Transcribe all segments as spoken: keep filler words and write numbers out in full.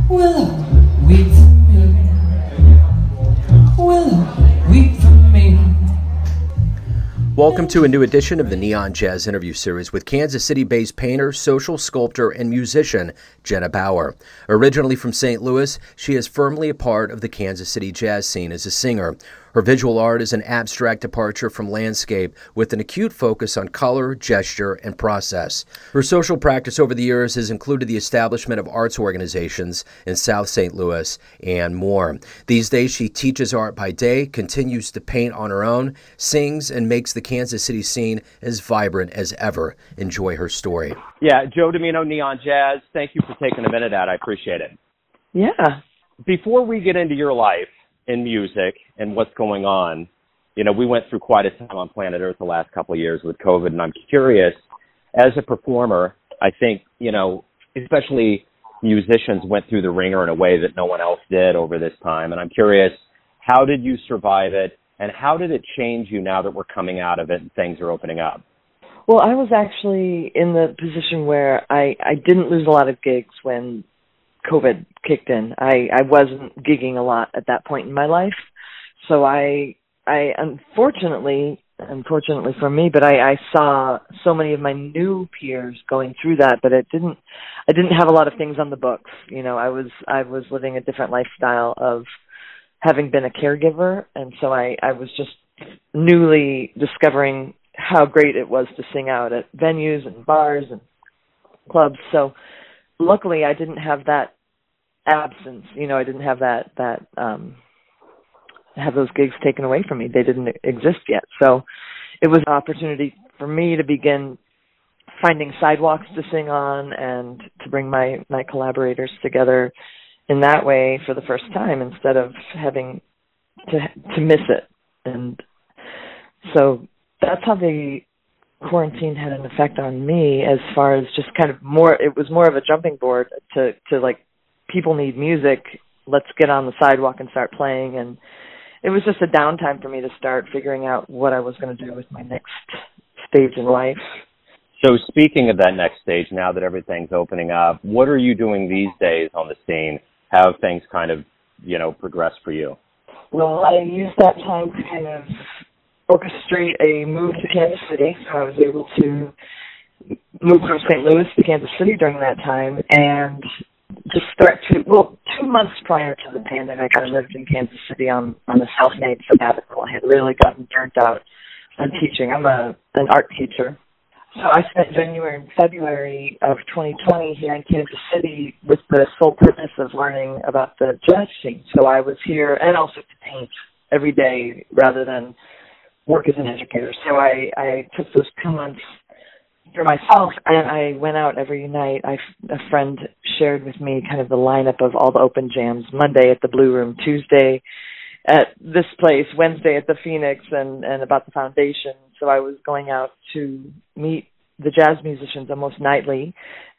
Willow, weep for me. Willow, weep for me. Welcome to a new edition of the Neon Jazz interview series with Kansas City-based painter, social sculptor, and musician Jenna Bauer. Originally from Saint Louis, she is firmly a part of the Kansas City jazz scene as a singer. Her visual art is an abstract departure from landscape with an acute focus on color, gesture, and process. Her social practice over the years has included the establishment of arts organizations in South Saint Louis and more. These days, she teaches art by day, continues to paint on her own, sings, and makes the Kansas City scene as vibrant as ever. Enjoy her story. Yeah, Joe Domino, Neon Jazz, thank you for taking a minute out. I appreciate it. Yeah. Before we get into your life in music and what's going on, you know, we went through quite a time on planet Earth the last couple of years with COVID, and I'm curious, as a performer, I think, you know, especially musicians went through the ringer in a way that no one else did over this time, and I'm curious, how did you survive it, and how did it change you now that we're coming out of it and things are opening up? Well, I was actually in the position where I, I didn't lose a lot of gigs when COVID kicked in. I, I wasn't gigging a lot at that point in my life. So I, I unfortunately, unfortunately for me, but I, I saw so many of my new peers going through that, but it didn't, I didn't have a lot of things on the books. You know, I was, I was living a different lifestyle of having been a caregiver. And so I, I was just newly discovering how great it was to sing out at venues and bars and clubs. So luckily I didn't have that absence, you know, I didn't have that, that, um, have those gigs taken away from me. They didn't exist yet. So it was an opportunity for me to begin finding sidewalks to sing on and to bring my, my collaborators together in that way for the first time instead of having to, to miss it. And so that's how the quarantine had an effect on me as far as just kind of more, it was more of a jumping board to, to like, people need music, let's get on the sidewalk and start playing. And it was just a downtime for me to start figuring out what I was going to do with my next stage in life. So speaking of that next stage, now that everything's opening up, what are you doing these days on the scene? How have things kind of, you know, progressed for you? Well, I used that time to kind of orchestrate a move to Kansas City. So I was able to move from Saint Louis to Kansas City during that time and just start to, well, two months prior to the pandemic, I lived in Kansas City on, on a self-made sabbatical. I had really gotten burnt out on teaching. I'm a an art teacher. So I spent January and February of twenty twenty here in Kansas City with the sole purpose of learning about the jazz scene. So I was here and also to paint every day rather than work as an educator. So I, I took those two months for myself, and I went out every night. I, a friend shared with me kind of the lineup of all the open jams: Monday at the Blue Room, Tuesday at this place, Wednesday at the Phoenix, and, and about the Foundation. So I was going out to meet the jazz musicians almost nightly,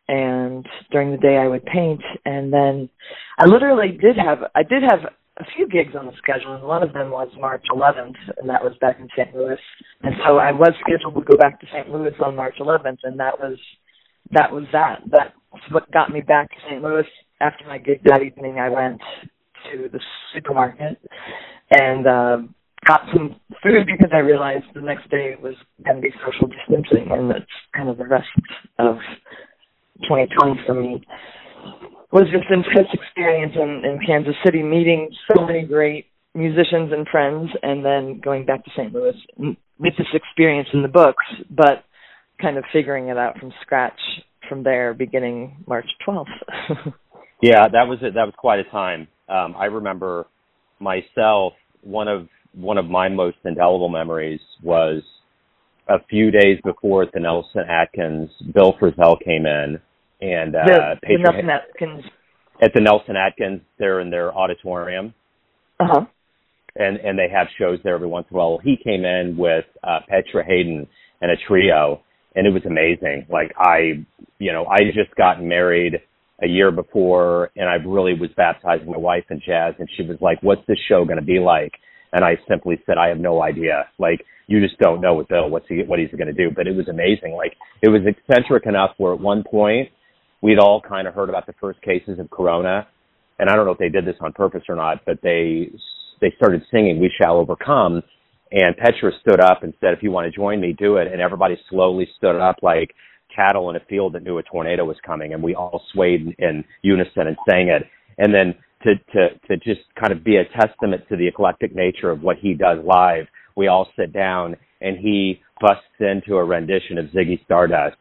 and during the day I would paint. And then I literally did have, I did have a few gigs on the schedule, and one of them was March eleventh, and that was back in Saint Louis. And so I was scheduled to go back to Saint Louis on March eleventh, and that was that was that. That's what got me back to Saint Louis. After my gig that evening, I went to the supermarket and uh, got some food because I realized the next day it was going to be social distancing, and that's kind of the rest of twenty twenty for me. Was this intense experience in, in Kansas City, meeting so many great musicians and friends, and then going back to Saint Louis with this experience in the books, but kind of figuring it out from scratch from there, beginning March twelfth. Yeah, that was it. That was quite a time. Um, I remember myself, one of one of my most indelible memories was a few days before at the Nelson Atkins, Bill Frisell came in. And uh, the, the Patriot, Nelson Atkins. At the Nelson Atkins, they're in their auditorium. Uh-huh. And and they have shows there every once in a while. He came in with uh, Petra Haden and a trio, and it was amazing. Like, I, you know, I had just gotten married a year before, and I really was baptizing my wife in jazz, and she was like, what's this show going to be like? And I simply said, I have no idea. Like, you just don't know with Bill what's he, what he's going to do. But it was amazing. Like, it was eccentric enough where at one point, we'd all kind of heard about the first cases of corona, and I don't know if they did this on purpose or not, but they they started singing "We Shall Overcome," and Petra stood up and said, "If you want to join me, do it." And everybody slowly stood up like cattle in a field that knew a tornado was coming, and we all swayed in, in unison and sang it. And then to, to, to just kind of be a testament to the eclectic nature of what he does live, we all sit down and he busts into a rendition of Ziggy Stardust.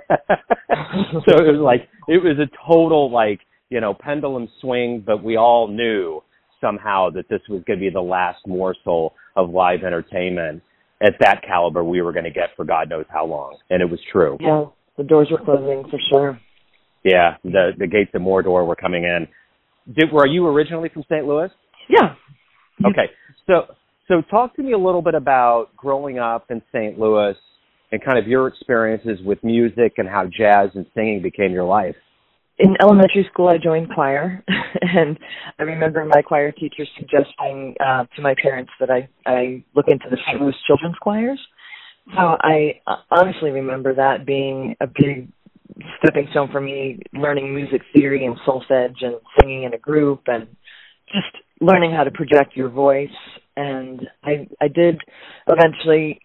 So it was like, it was a total like, you know, pendulum swing, but we all knew somehow that this was going to be the last morsel of live entertainment at that caliber we were going to get for God knows how long. And it was true. Yeah, the doors were closing for sure. Yeah, the, the gates of Mordor were coming in. Did, were you originally from Saint Louis? Yeah. Okay. So so talk to me a little bit about growing up in Saint Louis and kind of your experiences with music and how jazz and singing became your life. In elementary school, I joined choir, and I remember my choir teacher suggesting uh, to my parents that I, I look into the Saint Louis children's choirs. So I honestly remember that being a big stepping stone for me, learning music theory and solfege and singing in a group and just learning how to project your voice. And I I did eventually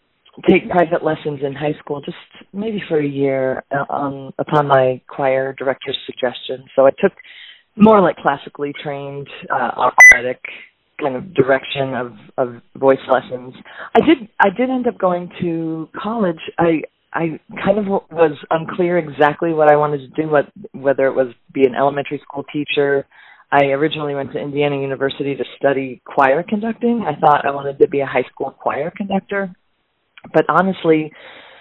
take private lessons in high school, just maybe for a year, um, upon my choir director's suggestion. So I took more like classically trained uh, operatic kind of direction of, of voice lessons. I did I did end up going to college. I I kind of was unclear exactly what I wanted to do, what, whether it was be an elementary school teacher. I originally went to Indiana University to study choir conducting. I thought I wanted to be a high school choir conductor. But honestly,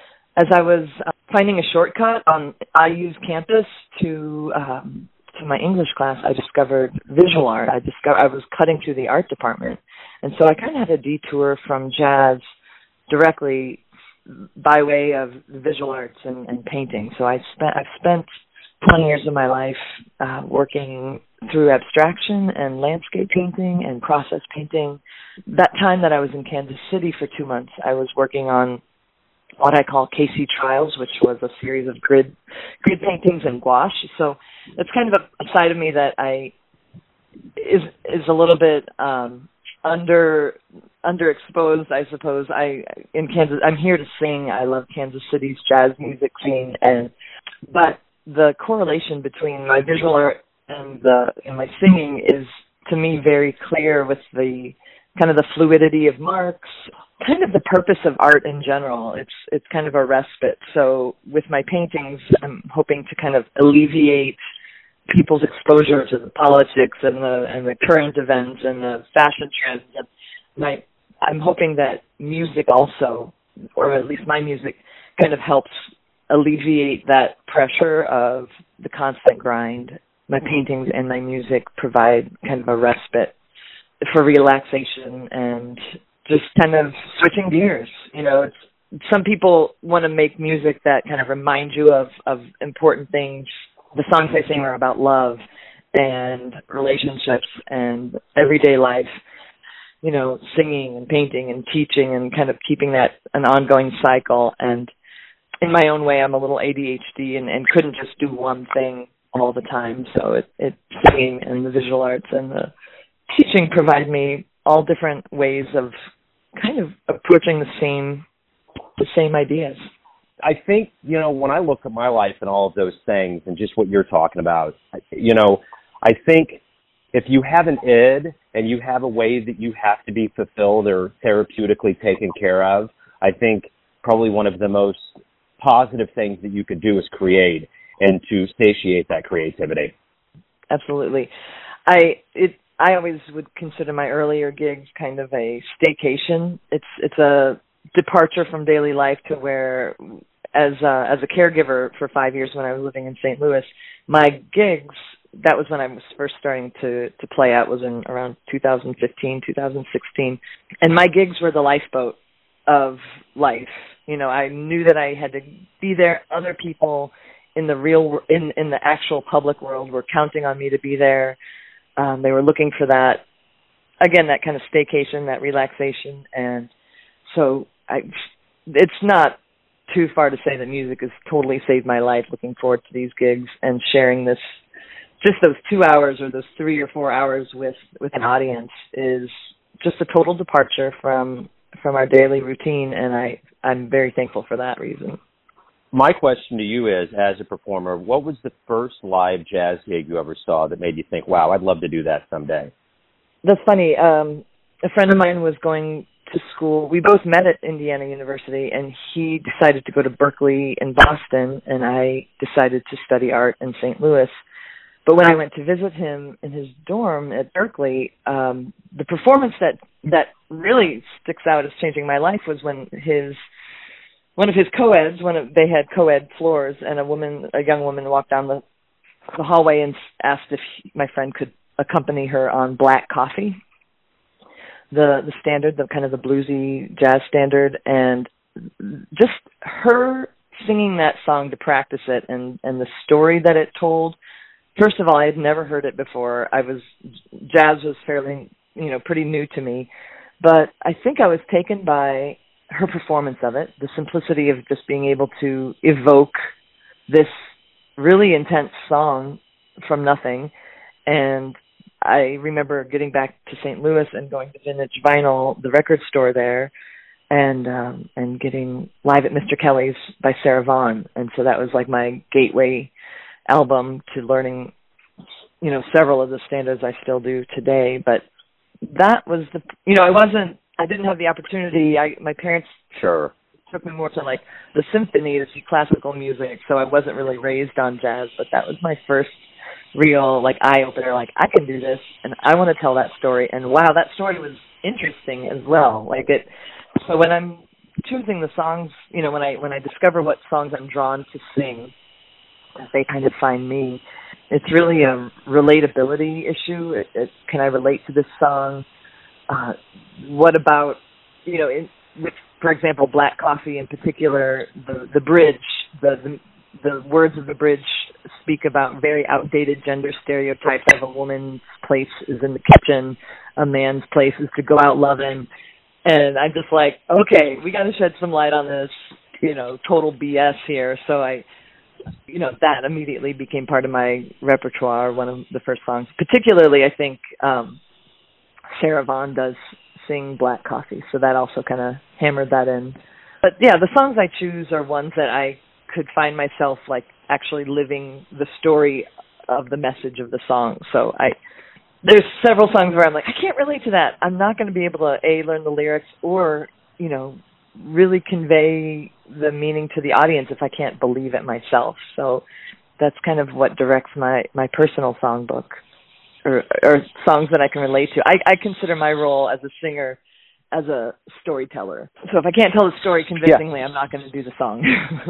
as I was uh, finding a shortcut on I U campus to um, to my English class, I discovered visual art. I discovered I was cutting through the art department, and so I kind of had a detour from jazz directly by way of visual arts and, and painting. So I spent I've spent twenty years of my life uh, working through abstraction and landscape painting and process painting. That time that I was in Kansas City for two months, I was working on what I call K C Trials, which was a series of grid grid paintings and gouache. So that's kind of a, a side of me that I is is a little bit um, under underexposed, I suppose. I in Kansas, I'm here to sing. I love Kansas City's jazz music scene, and but the correlation between my visual art and the and my singing is to me very clear with the kind of the fluidity of marks, kind of the purpose of art in general. It's it's kind of a respite. So with my paintings, I'm hoping to kind of alleviate people's exposure to the politics and the and the current events and the fashion trends. And my I'm hoping that music also, or at least my music, kind of helps alleviate that pressure of the constant grind. My paintings and my music provide kind of a respite for relaxation and just kind of switching gears. You know, it's, some people want to make music that kind of remind you of, of important things. The songs I sing are about love and relationships and everyday life, you know, singing and painting and teaching and kind of keeping that an ongoing cycle. And in my own way, I'm a little A D H D and, and couldn't just do one thing all the time. So it, it singing and the visual arts and the teaching provide me all different ways of kind of approaching the same the same ideas. I think, you know, when I look at my life and all of those things and just what you're talking about, you know, I think if you have an id and you have a way that you have to be fulfilled or therapeutically taken care of, I think probably one of the most positive things that you could do is create and to satiate that creativity. Absolutely. I it I always would consider my earlier gigs kind of a staycation. It's it's a departure from daily life to where, as a, as a caregiver for five years when I was living in Saint Louis, my gigs, that was when I was first starting to, to play out, was in around two thousand fifteen, two thousand sixteen. And my gigs were the lifeboat of life. You know, I knew that I had to be there. Other people in the real, in, in the actual public world were counting on me to be there. Um, they were looking for that, again, that kind of staycation, that relaxation. And so I, it's not too far to say that music has totally saved my life. Looking forward to these gigs and sharing this just those two hours or those three or four hours with, with an audience is just a total departure from from our daily routine, and I, I'm very thankful for that reason. My question to you is, as a performer, what was the first live jazz gig you ever saw that made you think, wow, I'd love to do that someday? That's funny. Um, a friend of mine was going to school. We both met at Indiana University, and he decided to go to Berkeley in Boston, and I decided to study art in Saint Louis. But when I went to visit him in his dorm at Berkeley, um, the performance that, that really sticks out as changing my life was when his one of his co-eds, one of, they had co-ed floors, and a woman, a young woman walked down the, the hallway and asked if he, my friend could accompany her on Black Coffee, the the standard, the kind of the bluesy jazz standard, and just her singing that song to practice it and, and the story that it told. First of all, I had never heard it before. I was, jazz was fairly, you know, pretty new to me, but I think I was taken by her performance of it, the simplicity of just being able to evoke this really intense song from nothing. And I remember getting back to Saint Louis and going to Vintage Vinyl, the record store there, and um, and getting Live at Mister Kelly's by Sarah Vaughan. And so that was like my gateway album to learning, you know, several of the standards I still do today. But that was the, you know, I wasn't, I didn't have the opportunity. I my parents sure took me more to like the symphony to see classical music, so I wasn't really raised on jazz. But that was my first real like eye opener. Like, I can do this, and I want to tell that story. And wow, that story was interesting as well. Like it. So when I'm choosing the songs, you know, when I when I discover what songs I'm drawn to sing, they kind of find me. It's really a relatability issue. It, it, can I relate to this song? Uh, what about, you know, in, with, for example, Black Coffee in particular, the the bridge, the, the the words of the bridge speak about very outdated gender stereotypes of a woman's place is in the kitchen, a man's place is to go out loving. And I'm just like, okay, we got to shed some light on this, you know, total B S here. So I, you know, that immediately became part of my repertoire, one of the first songs. Particularly, I think um, Sarah Vaughan does sing Black Coffee, so that also kind of hammered that in. But yeah, the songs I choose are ones that I could find myself, like, actually living the story of the message of the song. So I, there's several songs where I'm like, I can't relate to that. I'm not going to be able to, A, learn the lyrics or, you know, really convey the meaning to the audience if I can't believe it myself. So that's kind of what directs my, my personal songbook, or, or songs that I can relate to. I, I consider my role as a singer as a storyteller. So if I can't tell the story convincingly, yeah. I'm not going to do the song.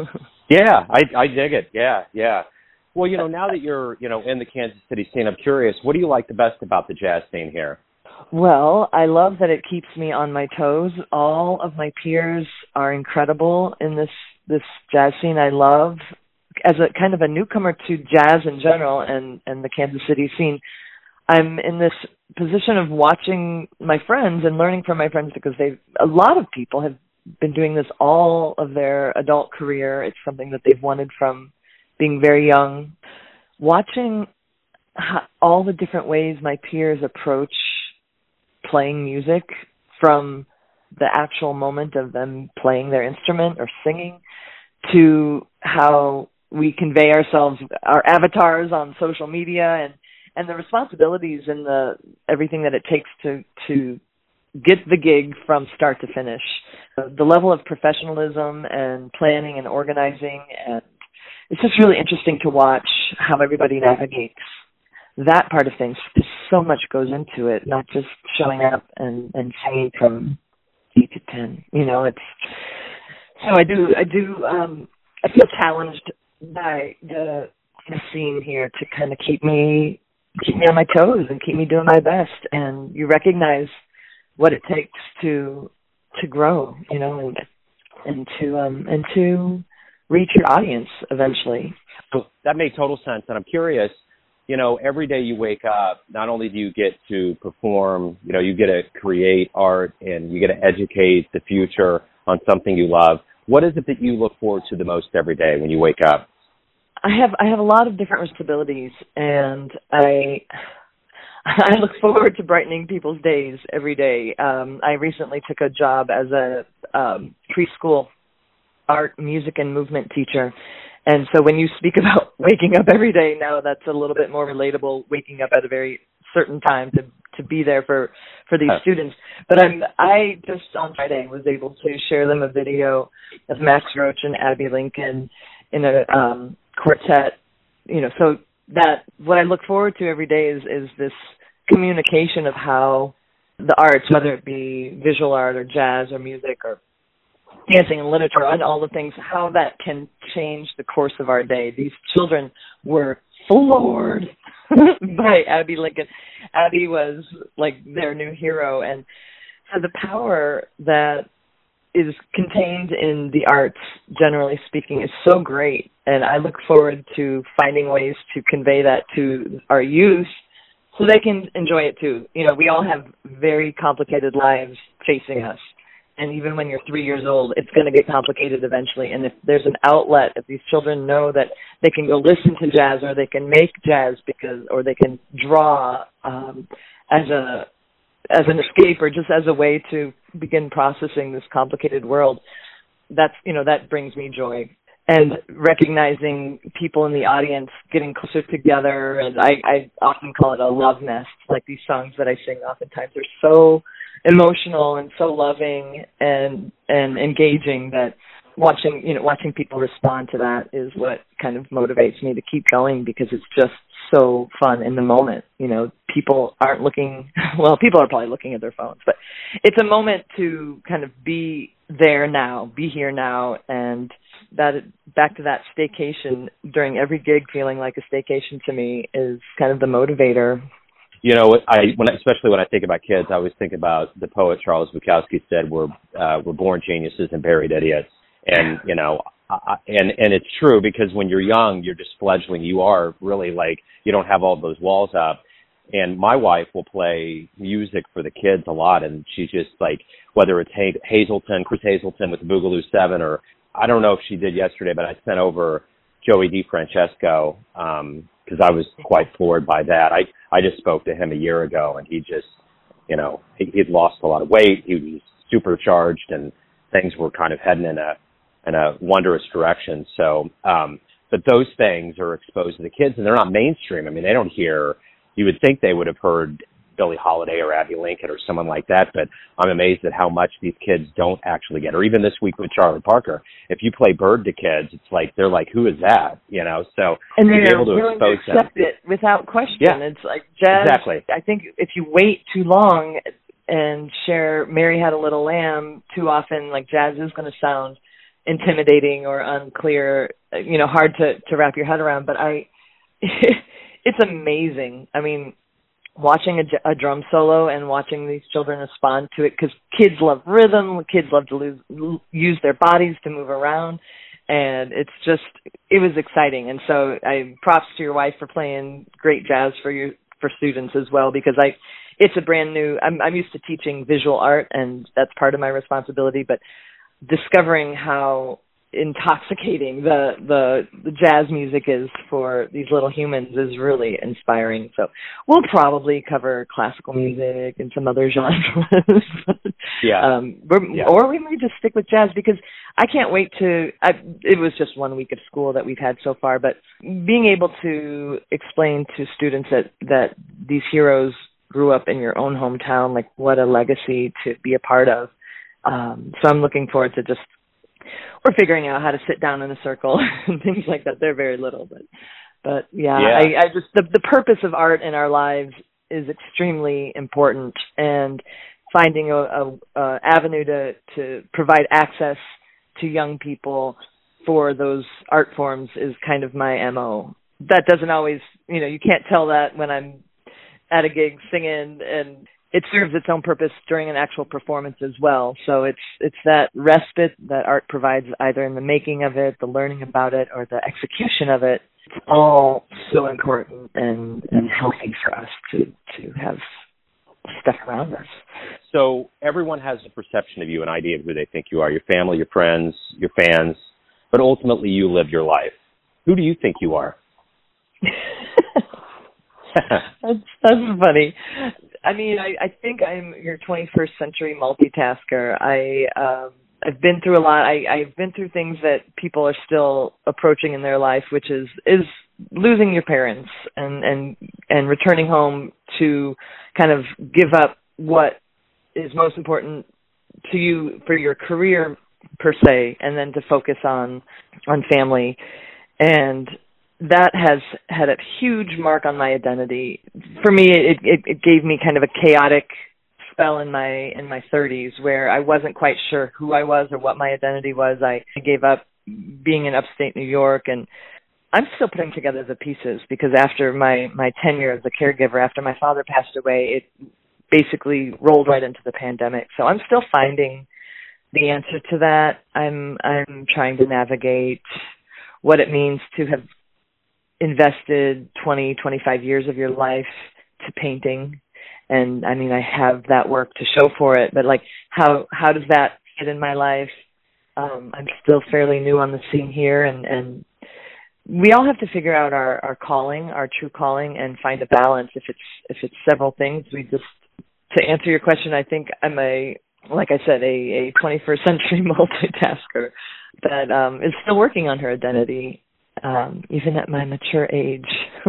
Yeah, I, I dig it. Yeah, yeah. Well, you know, now that you're, you know, in the Kansas City scene, I'm curious, what do you like the best about the jazz scene here? Well, I love that it keeps me on my toes. All of my peers are incredible in this, this jazz scene. I love, as a kind of a newcomer to jazz in general and, and the Kansas City scene, I'm in this position of watching my friends and learning from my friends, because they, a lot of people have been doing this all of their adult career. It's something that they've wanted from being very young. Watching how, all the different ways my peers approach playing music, from the actual moment of them playing their instrument or singing to how we convey ourselves, our avatars on social media, and, and the responsibilities and the everything that it takes to, to get the gig from start to finish. The level of professionalism and planning and organizing, and it's just really interesting to watch how everybody navigates that part of things. So much goes into it, not just showing up and, and singing from eight to ten. You know, it's so I do I do um, I feel challenged by the, the scene here to kind of keep me keep me on my toes and keep me doing my best. And you recognize what it takes to to grow, you know, and and to um and to reach your audience eventually. That made total sense, and I'm curious. You know, every day you wake up, not only do you get to perform, you know, you get to create art and you get to educate the future on something you love. What is it that you look forward to the most every day when you wake up? I have I have a lot of different responsibilities, and I I look forward to brightening people's days every day. Um, I recently took a job as a um, preschool art, music, and movement teacher. And so when you speak about waking up every day now, that's a little bit more relatable, waking up at a very certain time to, to be there for, for these students. But I'm, I just on Friday was able to share them a video of Max Roach and Abby Lincoln in a um, quartet. You know, so that what I look forward to every day is, is this communication of how the arts, whether it be visual art or jazz or music or dancing and literature and all the things, how that can change the course of our day. These children were floored by Abby Lincoln. Abby was like their new hero, and so the power that is contained in the arts, generally speaking, is so great. And I look forward to finding ways to convey that to our youth so they can enjoy it too. You know, we all have very complicated lives facing us. And even when you're three years old, it's going to get complicated eventually. And if there's an outlet, if these children know that they can go listen to jazz, or they can make jazz because, or they can draw um, as a as an escape, or just as a way to begin processing this complicated world, that's, you know, that brings me joy. And recognizing people in the audience getting closer together, and I, I often call it a love nest. Like these songs that I sing oftentimes are so emotional and so loving and and engaging that watching you know watching people respond to that is what kind of motivates me to keep going, because it's just so fun in the moment. You know, people aren't looking, well, people are probably looking at their phones, but it's a moment to kind of be there now, be here now, and that back to that staycation during every gig feeling like a staycation to me is kind of the motivator. You know, I when especially when I think about kids, I always think about the poet Charles Bukowski said, "We're uh, we're born geniuses and buried idiots." And you know, I, and and it's true, because when you're young, you're just fledgling. You are really like, you don't have all those walls up. And my wife will play music for the kids a lot, and she's just like, whether it's Hazelton, Chris Hazelton with the Boogaloo Seven, or I don't know if she did yesterday, but I sent over Joey DeFrancesco um, because I was quite floored by that. I I just spoke to him a year ago, and he just, you know, he, he'd lost a lot of weight. He was supercharged, and things were kind of heading in a in a wondrous direction. So, um, but those things are exposed to the kids, and they're not mainstream. I mean, they don't hear. You would think they would have heard Billie Holiday or Abby Lincoln or someone like that, but I'm amazed at how much these kids don't actually get. Or even this week with Charlie Parker, if you play Bird to kids, it's like they're like, "Who is that?" You know. So and they're able to willing to expose accept them. it without question. Yeah. It's like jazz. Exactly. I think if you wait too long and share "Mary Had a Little Lamb" too often, like jazz is going to sound intimidating or unclear. You know, hard to to wrap your head around. But I, it's amazing. I mean, watching a, a drum solo and watching these children respond to it, because kids love rhythm, kids love to lose, use their bodies to move around, and it's just, it was exciting. And so I props to your wife for playing great jazz for your for students as well, because I, it's a brand new, I'm, I'm used to teaching visual art, and that's part of my responsibility, but discovering how intoxicating the, the the jazz music is for these little humans is really inspiring. So we'll probably cover classical music and some other genres. yeah. Um, we're, yeah. Or we might just stick with jazz, because I can't wait to, I, it was just one week of school that we've had so far, but being able to explain to students that, that these heroes grew up in your own hometown, like what a legacy to be a part of. Um, so I'm looking forward to just, we're figuring out how to sit down in a circle and things like that. They're very little, but, but yeah, yeah. I, I just, the, the purpose of art in our lives is extremely important, and finding a, a, a avenue to, to provide access to young people for those art forms is kind of my M O. That doesn't always, you know, you can't tell that when I'm at a gig singing, and it serves its own purpose during an actual performance as well. So it's it's that respite that art provides, either in the making of it, the learning about it, or the execution of it. It's all so important and, and healthy for us to, to have stuff around us. So everyone has a perception of you, an idea of who they think you are, your family, your friends, your fans, but ultimately you live your life. Who do you think you are? that's, that's funny. I mean, I, I think I'm your twenty-first century multitasker. I, um, I've been through a lot. I, I've been through things that people are still approaching in their life, which is, is losing your parents and, and, and returning home to kind of give up what is most important to you for your career per se, and then to focus on, on family. And that has had a huge mark on my identity. For me, it, it, it gave me kind of a chaotic spell in my in my thirties where I wasn't quite sure who I was or what my identity was. I gave up being in upstate New York, and I'm still putting together the pieces because after my, my tenure as a caregiver, after my father passed away, it basically rolled right into the pandemic. So I'm still finding the answer to that. I'm I'm trying to navigate what it means to have invested twenty, twenty-five years of your life to painting. And I mean, I have that work to show for it, but like, how, how does that fit in my life? Um, I'm still fairly new on the scene here, and, and we all have to figure out our, our calling, our true calling, and find a balance. If it's, if it's several things, we just, to answer your question, I think I'm a, like I said, a, a twenty-first century multitasker that um, is still working on her identity. Um, even at my mature age.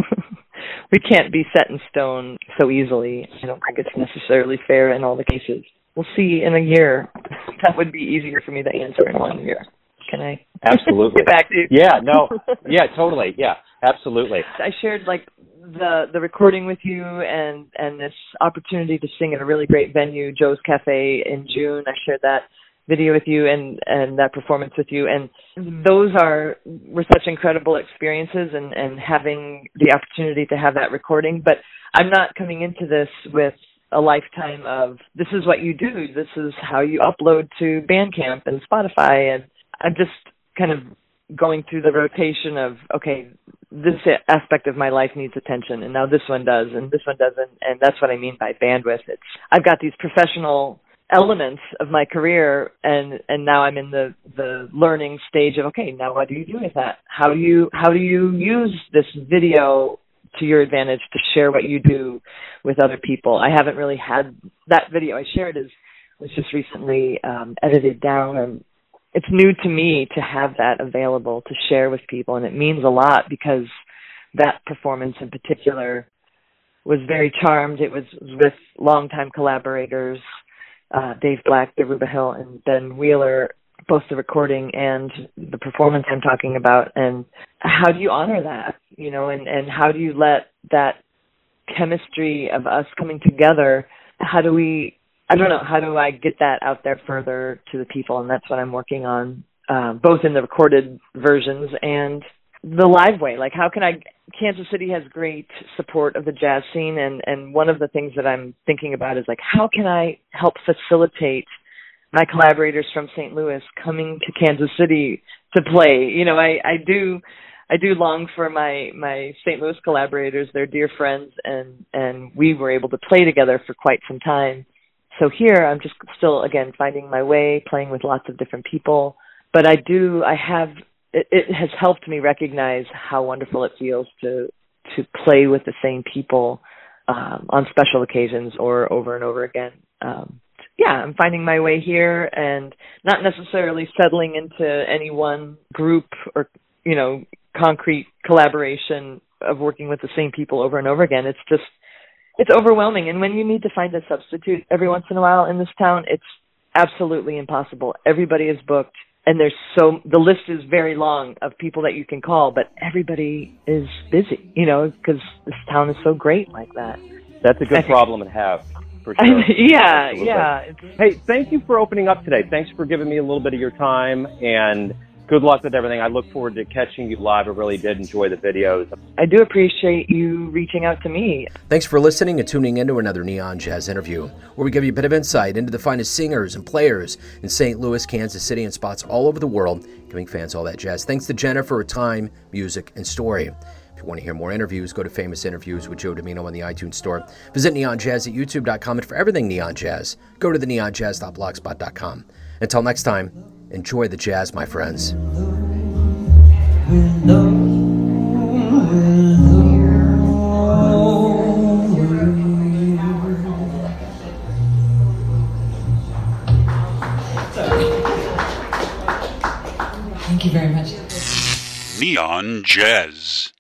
We can't be set in stone so easily. I don't think it's necessarily fair in all the cases. We'll see in a year. That would be easier for me to answer in one year. Can I absolutely get back to you? Yeah, no. Yeah, totally. Yeah, absolutely. I shared like the the recording with you and, and this opportunity to sing at a really great venue, Joe's Cafe, in June. I shared that video with you and, and that performance with you. And those are were such incredible experiences, and, and having the opportunity to have that recording. But I'm not coming into this with a lifetime of this is what you do. This is how you upload to Bandcamp and Spotify. And I'm just kind of going through the rotation of, okay, this aspect of my life needs attention, and now this one does, and this one doesn't. And that's what I mean by bandwidth. It's I've got these professional elements of my career, and and now I'm in the the learning stage of, okay, now what do you do with that? How do you how do you use this video to your advantage to share what you do with other people? I haven't really had that video I shared is was just recently um, edited down, and it's new to me to have that available to share with people, and it means a lot because that performance in particular was very charmed. It was with longtime collaborators, Uh, Dave Black, Deruba Hill, and Ben Wheeler, both the recording and the performance I'm talking about. And how do you honor that, you know, and, and how do you let that chemistry of us coming together, how do we, I don't know, how do I get that out there further to the people? And that's what I'm working on, uh, both in the recorded versions and the live way. Like, how can I, Kansas City has great support of the jazz scene, and, and one of the things that I'm thinking about is, like, how can I help facilitate my collaborators from Saint Louis coming to Kansas City to play? You know, I, I do I do long for my, my Saint Louis collaborators. They're dear friends, and, and we were able to play together for quite some time. So here I'm just still, again, finding my way, playing with lots of different people. But I do, I have... It, it has helped me recognize how wonderful it feels to to play with the same people um, on special occasions or over and over again. Um, yeah, I'm finding my way here and not necessarily settling into any one group or, you know, concrete collaboration of working with the same people over and over again. It's just, it's overwhelming. And when you need to find a substitute every once in a while in this town, it's absolutely impossible. Everybody is booked. And there's so, the list is very long of people that you can call, but everybody is busy, you know, because this town is so great like that. That's a good problem to have, for sure. yeah, Absolutely. yeah. It's, hey, thank you for opening up today. Thanks for giving me a little bit of your time, and good luck with everything. I look forward to catching you live. I really did enjoy the videos. I do appreciate you reaching out to me. Thanks for listening and tuning in to another Neon Jazz interview, where we give you a bit of insight into the finest singers and players in Saint Louis, Kansas City, and spots all over the world, giving fans all that jazz. Thanks to Jenna for her time, music, and story. If you want to hear more interviews, go to Famous Interviews with Joe Domino on the iTunes Store. Visit Neon Jazz at YouTube dot com, and for everything Neon Jazz, go to the neon jazz dot blogspot dot com. Until next time, enjoy the jazz, my friends. We know Thank you very much. Neon Jazz.